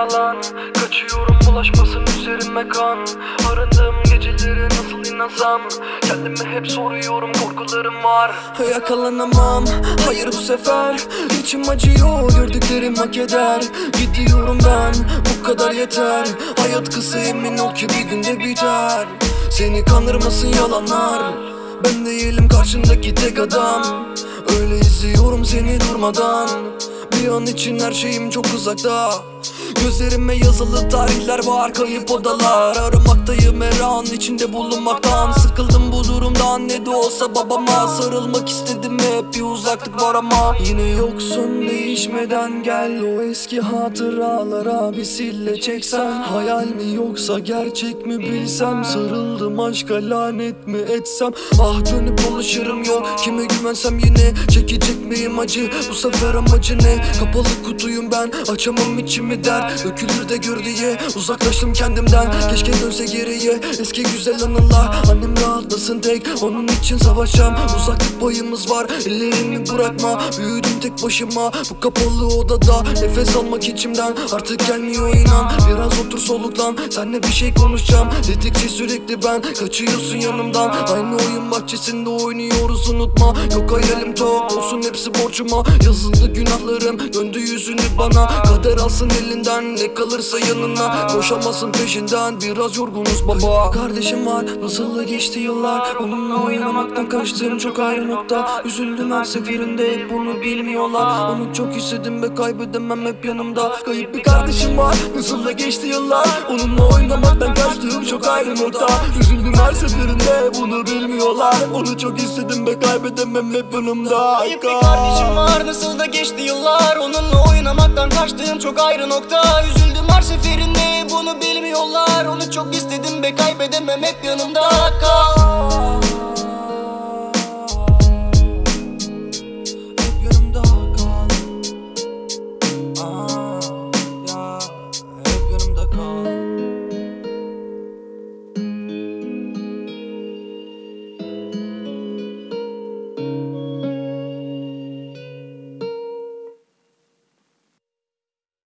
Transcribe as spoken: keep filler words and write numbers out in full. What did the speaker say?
yalan. Kaçıyorum bulaşmasın üzerime kan. Arındığım geceleri nasıl inasam. Kendime hep soruyorum, korkularım var. Yakalanamam, hayır bu sefer. İçim acıyor, gördüklerim hak eder. Gidiyorum ben, bu kadar yeter. Hayat kısa, emin ol ki bir günde biter. Seni kandırmasın yalanlar. Ben değilim karşındaki tek adam. Öyle izliyorum seni durmadan. Bir an için her şeyim çok uzakta. Gözlerime yazılı tarihler var, kayıp odalar. Aramaktayım her an içinde bulunmaktan. Sıkıldım bu durumdan, ne de olsa babama sarılmak istedim, hep bir uzaklık var ama yine yoksun. Değişmeden gel, o eski hatıralara bir sille çeksen. Hayal mi yoksa gerçek mi bilsem. Sarıldım aşka, lanet mi etsem. Ah dönüp dolaşırım yol, kime güvensem yine. Çekecek miyim acı, bu sefer amacı ne? Kapalı kutuyum ben, açamam içimi der. Dökülür de gör diye uzaklaştım kendimden. Keşke dönse geriye eski güzel anılar. Annem rahatlasın tek, onun için savaşacağım. Uzaklık payımız var, ellerimi bırakma. Büyüdüm tek başıma bu kapalı odada. Nefes almak içimden artık gelmiyor inan. Biraz otur soluklan, seninle bir şey konuşacağım. Dedikçe sürekli ben, kaçıyorsun yanımdan. Aynı oyun bahçesinde oynuyoruz unutma. Yok hayalim çok olsun, hepsi borcuma. Yazıldı günahlarım, döndü yüzünü bana. Kader alsın elinden, ne kalırsa yanına. Koşamazsın peşinden, biraz yorgunuz baba. Kardeşim var, nasıl da geçti yıllar. Onunla oynamaktan kaçtığım çok ayrı nokta. Üzüldüm her seferinde, hep bunu bilmiyorlar. Onu çok istedim ve kaybedemem, hep yanımda. Kayıp bir kardeşim var, nasıl da geçti yıllar. Onunla oynamaktan kaçtığım çok ayrı nokta. Üzüldüm her seferinde, bunu bilmiyorlar. Onu çok istedim ve kaybedemem, hep yanımda. Kayıp bir kardeşim var, nasıl da geçti yıllar. Onunla oynamaktan kaçtığım çok ayrı nokta. Üzüldüm her seferinde, bunu bilmiyorlar. Onu çok istedim ve kaybedemem, hep yanımda kal.